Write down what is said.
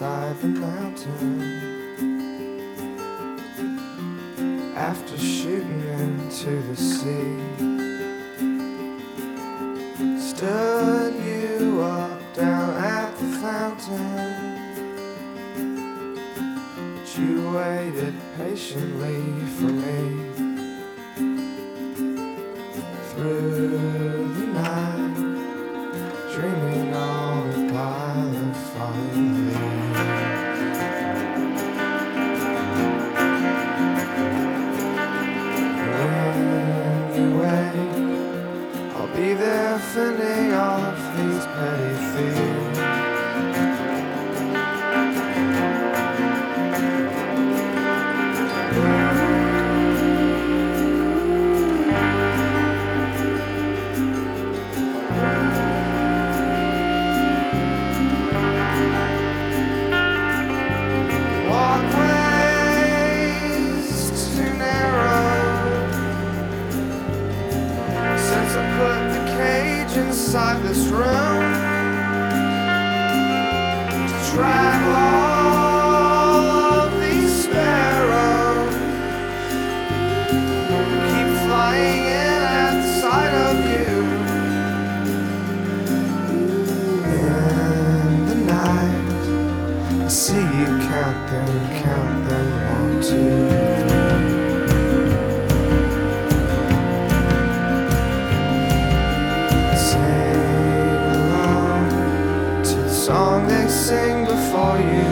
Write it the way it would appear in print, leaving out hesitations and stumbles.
beside the mountain after shooting into the sea. Stood you up down at the fountain, but you waited patiently for me. Through the night, dreaming on a pile of fallen leaves. When you wake, I'll be there fending off these petty thieves. Inside this room to trap all of these sparrows, keep flying in at the sight of you. In the night, I see you count them, 1, 2, 3. Song they sing before you